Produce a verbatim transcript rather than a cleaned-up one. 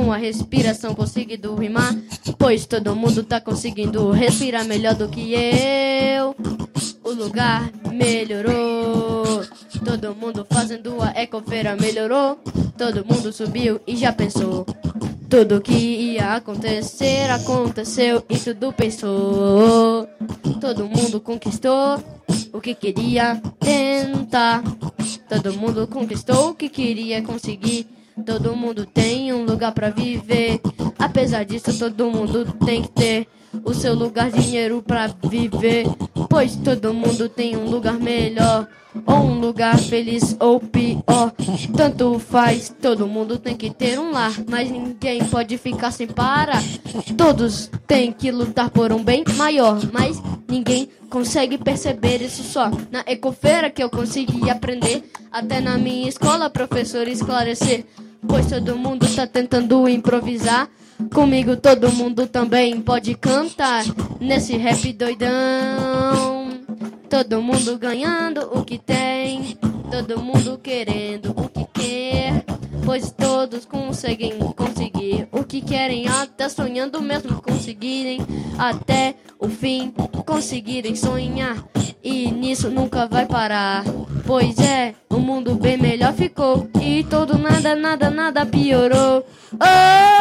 com a respiração conseguindo rimar, pois todo mundo tá conseguindo respirar melhor do que eu. O lugar melhorou, todo mundo fazendo a ecofeira melhorou. Todo mundo subiu e já pensou. Tudo que ia acontecer, aconteceu e tudo pensou. Todo mundo conquistou o que queria tentar. Todo mundo conquistou o que queria conseguir. Todo mundo tem um lugar pra viver. Apesar disso, todo mundo tem que ter o seu lugar, dinheiro pra viver. Pois todo mundo tem um lugar melhor, ou um lugar feliz ou pior. Tanto faz, todo mundo tem que ter um lar, mas ninguém pode ficar sem parar. Todos têm que lutar por um bem maior, mas ninguém consegue perceber isso só na ecofeira que eu consegui aprender. Até na minha escola, professor esclarecer. Pois todo mundo tá tentando improvisar. Comigo todo mundo também pode cantar nesse rap doidão. Todo mundo ganhando o que tem, todo mundo querendo o que quer. Pois todos conseguem conseguir o que querem, até sonhando mesmo conseguirem. Até o fim conseguirem sonhar, e nisso nunca vai parar. Pois é, o mundo bem melhor ficou, e todo nada, nada, nada piorou. Oh!